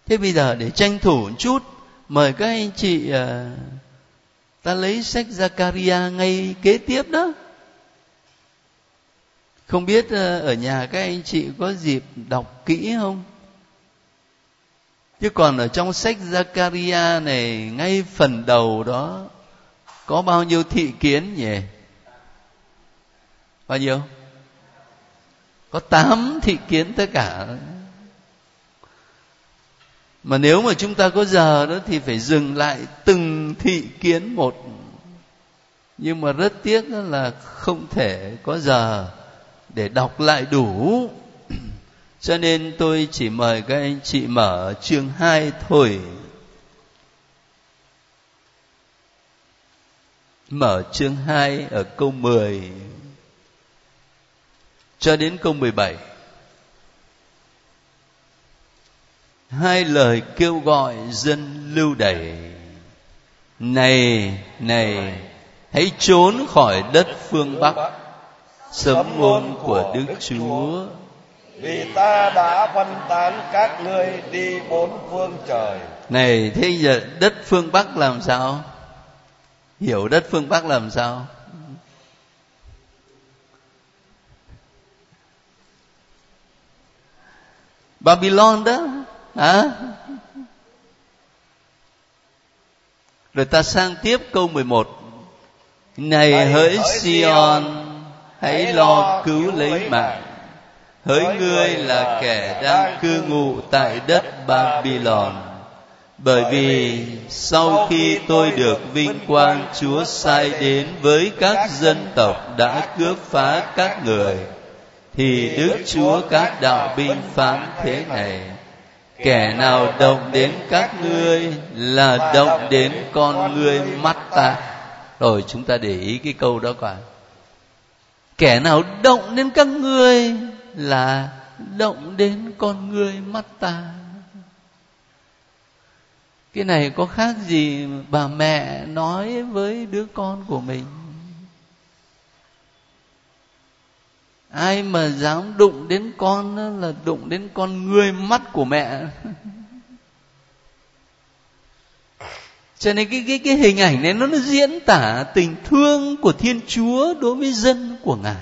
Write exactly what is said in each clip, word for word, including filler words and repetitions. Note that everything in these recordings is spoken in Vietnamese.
Thế bây giờ để tranh thủ một chút, mời các anh chị à, ta lấy sách Giăng-ca-ri-a ngay kế tiếp đó. Không biết à, ở nhà các anh chị có dịp đọc kỹ không? Chứ còn ở trong sách Giăng-ca-ri-a này, ngay phần đầu đó có bao nhiêu thị kiến nhỉ? Bao nhiêu? Có tám thị kiến tất cả. Mà nếu mà chúng ta có giờ đó thì phải dừng lại từng thị kiến một. Nhưng mà rất tiếc là không thể có giờ để đọc lại đủ. Cho nên tôi chỉ mời các anh chị mở chương hai thôi. Mở chương hai ở câu mười cho đến câu mười bảy. Hai lời kêu gọi dân lưu đày: Này, này, hãy trốn khỏi đất phương Bắc, sấm ngôn của Đức Chúa. Vì ta đã phân tán các ngươi đi bốn phương trời. Này, thế giờ đất phương Bắc làm sao? Hiểu đất phương Bắc làm sao? Babylon đó. À? Rồi ta sang tiếp câu mười một. Này, Này hỡi Sion, hãy lo cứu lấy mạng. Hỡi ngươi là kẻ đang cư ngụ tại đất Babylon. Bởi vì sau khi tôi được vinh quang Chúa sai đến với các dân tộc đã cướp phá các người, thì Đức Chúa các đạo binh phán thế này: Kẻ nào động đến các ngươi là động đến con ngươi mắt ta. Rồi chúng ta để ý cái câu đó coi. Kẻ nào động đến các ngươi là động đến con ngươi mắt ta. Cái này có khác gì bà mẹ nói với đứa con của mình? Ai mà dám đụng đến con là đụng đến con ngươi mắt của mẹ. Cho nên cái, cái, cái hình ảnh này nó, nó diễn tả tình thương của Thiên Chúa đối với dân của Ngài.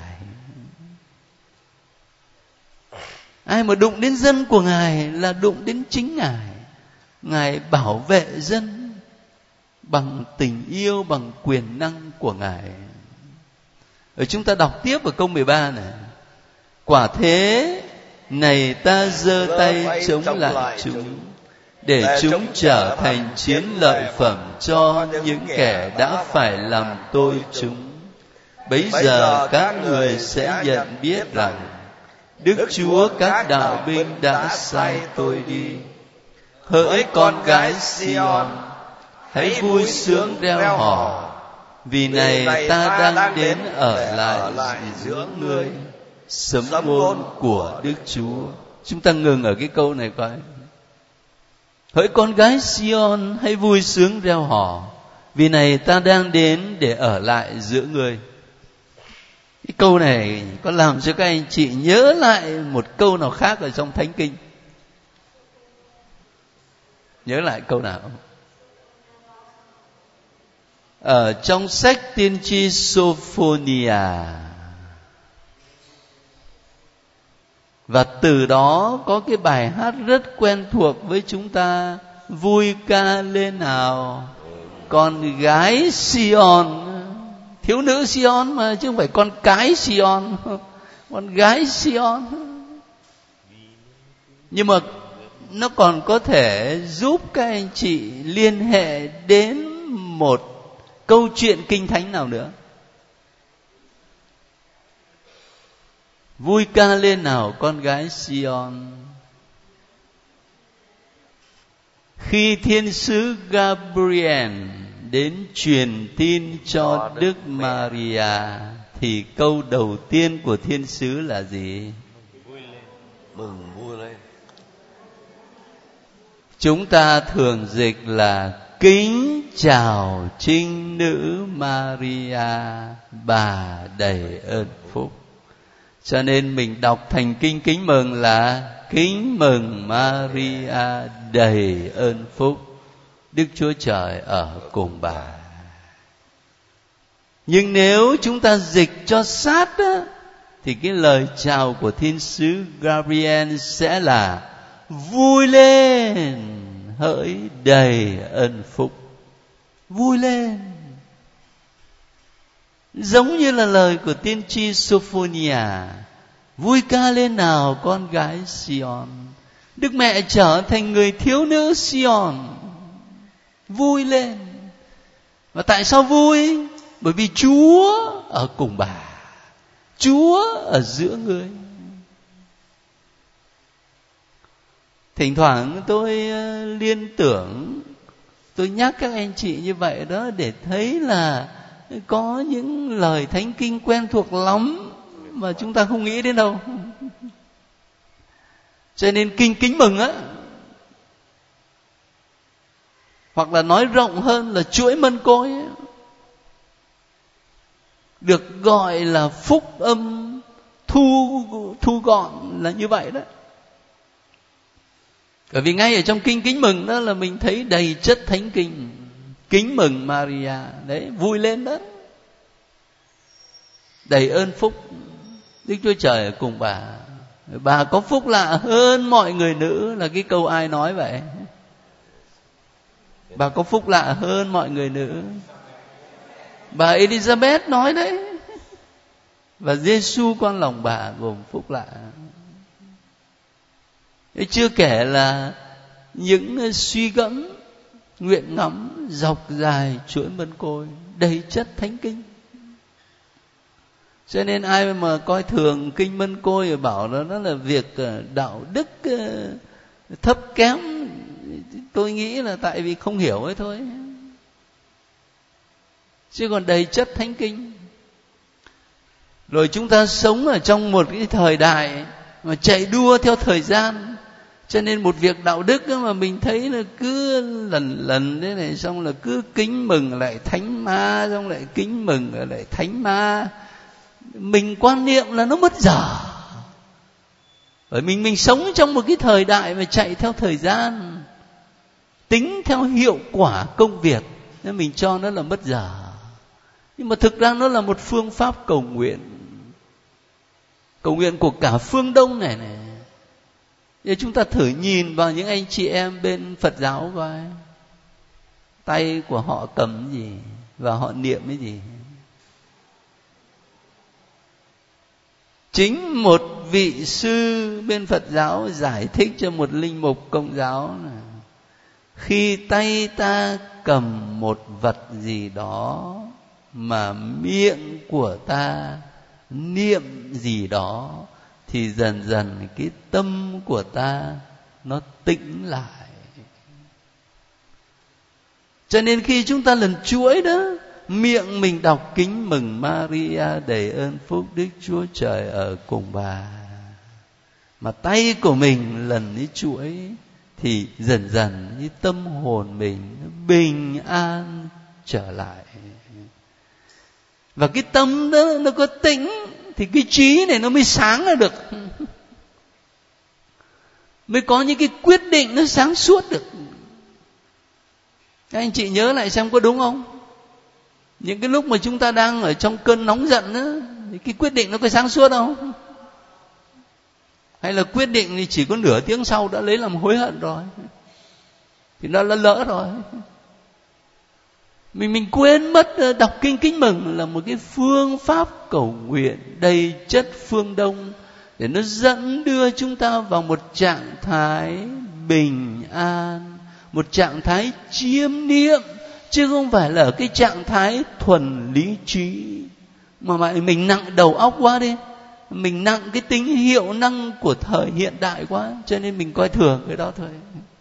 Ai mà đụng đến dân của Ngài là đụng đến chính Ngài. Ngài bảo vệ dân bằng tình yêu, bằng quyền năng của Ngài. Ở chúng ta đọc tiếp ở câu mười ba này. Quả thế, này ta giơ tay chống lại chúng, để chúng trở thành chiến lợi phẩm cho những kẻ đã phải làm tôi chúng. Bấy giờ các người sẽ nhận biết rằng Đức Chúa các đạo binh đã sai tôi đi. Hỡi con gái Sion, hãy vui sướng reo hò, vì này ta đang đến ở lại giữa ngươi. Sấm ngôn của Đức Chúa. Chúng ta ngừng ở cái câu này coi. Hỡi con gái Sion, hãy vui sướng reo hò, vì này ta đang đến để ở lại giữa ngươi. Cái câu này có làm cho các anh chị nhớ lại một câu nào khác ở trong Thánh Kinh? Nhớ lại câu nào? Ở trong sách tiên tri Sophonia. Và từ đó có cái bài hát rất quen thuộc với chúng ta: vui ca lên nào con gái Sion. Thiếu nữ Sion mà, chứ không phải con cái Sion. Con gái Sion. Nhưng mà nó còn có thể giúp các anh chị liên hệ đến một câu chuyện kinh thánh nào nữa. Vui ca lên nào con gái Sion. Khi thiên sứ Gabriel đến truyền tin cho Đức Maria, thì câu đầu tiên của thiên sứ là gì? Vui lên. Mừng vui lên. Chúng ta thường dịch là kính chào trinh nữ Maria, bà đầy ơn phúc. Cho nên mình đọc thành kinh kính mừng là kính mừng Maria đầy ơn phúc, Đức Chúa Trời ở cùng bà. Nhưng nếu chúng ta dịch cho sát á, thì cái lời chào của thiên sứ Gabriel sẽ là vui lên, hỡi đầy ơn phúc. Vui lên. Giống như là lời của tiên tri Sophonia: vui ca lên nào con gái Sion, Đức Mẹ trở thành người thiếu nữ Sion. Vui lên. Và tại sao vui? Bởi vì Chúa ở cùng bà, Chúa ở giữa người. Thỉnh thoảng tôi liên tưởng, tôi nhắc các anh chị như vậy đó, để thấy là có những lời thánh kinh quen thuộc lắm mà chúng ta không nghĩ đến đâu. Cho nên kinh kính mừng á, hoặc là nói rộng hơn là chuỗi mân côi ấy, được gọi là phúc âm thu thu gọn là như vậy đó. Bởi vì ngay ở trong kinh kính mừng đó là mình thấy đầy chất thánh kinh. Kính mừng Maria, đấy, vui lên đó, đầy ơn phúc, Đức Chúa Trời ở cùng bà. Bà có phúc lạ hơn mọi người nữ, là cái câu ai nói vậy? Bà có phúc lạ hơn mọi người nữ, bà Elizabeth nói đấy. Và Giêsu con lòng bà gồm phúc lạ. Chưa kể là những suy gẫm, nguyện ngẫm dọc dài chuỗi mân côi đầy chất thánh kinh. Cho nên ai mà coi thường kinh mân côi rồi bảo đó, đó là việc đạo đức thấp kém, tôi nghĩ là tại vì không hiểu ấy thôi. Chứ còn đầy chất thánh kinh. Rồi chúng ta sống ở trong một cái thời đại mà chạy đua theo thời gian, cho nên một việc đạo đức mà mình thấy là cứ lần lần thế này, xong là cứ kính mừng lại thánh ma, xong lại kính mừng lại thánh ma. Mình quan niệm là nó mất dở. Bởi mình mình sống trong một cái thời đại mà chạy theo thời gian, tính theo hiệu quả công việc, nên mình cho nó là mất dở. Nhưng mà thực ra nó là một phương pháp cầu nguyện, cầu nguyện của cả phương Đông này này. Để chúng ta thử nhìn vào những anh chị em bên Phật giáo coi, tay của họ cầm gì và họ niệm cái gì. Chính một vị sư bên Phật giáo giải thích cho một linh mục Công giáo là khi tay ta cầm một vật gì đó mà miệng của ta niệm gì đó, thì dần dần cái tâm của ta nó tĩnh lại. Cho nên khi chúng ta lần chuỗi đó, miệng mình đọc kính mừng Maria đầy ơn phúc, Đức Chúa Trời ở cùng bà, mà tay của mình lần đi chuỗi, thì dần dần như tâm hồn mình bình an trở lại. Và cái tâm đó nó có tĩnh thì cái trí này nó mới sáng ra được, mới có những cái quyết định nó sáng suốt được. Các anh chị nhớ lại xem có đúng không? Những cái lúc mà chúng ta đang ở trong cơn nóng giận đó, thì cái quyết định nó có sáng suốt không? Hay là quyết định thì chỉ có nửa tiếng sau đã lấy làm hối hận rồi, thì nó đã lỡ rồi. Mình mình quên mất đọc kinh kính mừng là một cái phương pháp cầu nguyện đầy chất phương Đông, để nó dẫn đưa chúng ta vào một trạng thái bình an, một trạng thái chiêm niệm, chứ không phải là ở cái trạng thái thuần lý trí. Mà mà mình nặng đầu óc quá đi, mình nặng cái tính hiệu năng của thời hiện đại quá, cho nên mình coi thường cái đó thôi.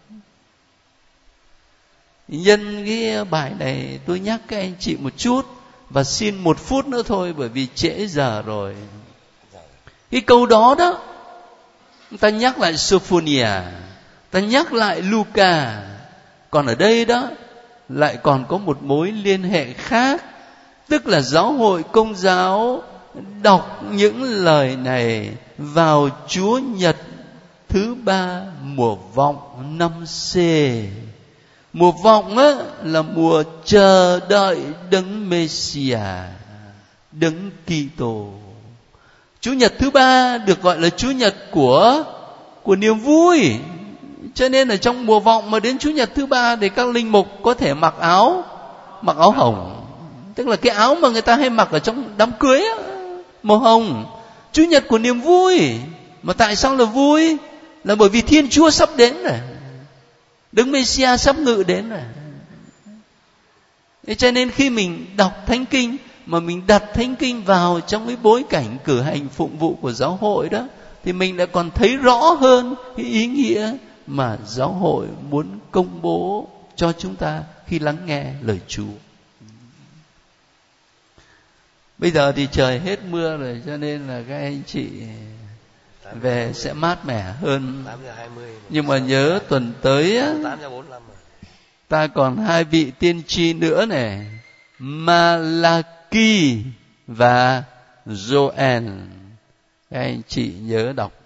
Nhân cái bài này tôi nhắc các anh chị một chút, và xin một phút nữa thôi, bởi vì trễ giờ rồi. Cái câu đó đó, ta nhắc lại Sophonia, ta nhắc lại Luca, còn ở đây đó lại còn có một mối liên hệ khác, tức là giáo hội Công giáo đọc những lời này vào Chúa Nhật thứ ba mùa vọng năm C. Mùa vọng á, là mùa chờ đợi Đấng Mê-si-a, Đấng Kitô. Chủ nhật thứ ba được gọi là Chủ nhật của của niềm vui. Cho nên ở trong mùa vọng mà đến Chủ nhật thứ ba thì các linh mục có thể mặc áo mặc áo hồng, tức là cái áo mà người ta hay mặc ở trong đám cưới á, màu hồng. Chủ nhật của niềm vui. Mà tại sao là vui? Là bởi vì Thiên Chúa sắp đến rồi, Đấng Mê-si-a sắp ngự đến rồi. Thế cho nên khi mình đọc Thánh Kinh mà mình đặt Thánh Kinh vào trong cái bối cảnh cử hành phụng vụ của giáo hội đó, thì mình lại còn thấy rõ hơn cái ý nghĩa mà giáo hội muốn công bố cho chúng ta khi lắng nghe lời Chúa. Bây giờ thì trời hết mưa rồi, cho nên là các anh chị về sẽ mát mẻ hơn. Nhưng mà nhớ tuần tới á, ta còn hai vị tiên tri nữa này, Malaki và Joel. Các anh chị nhớ đọc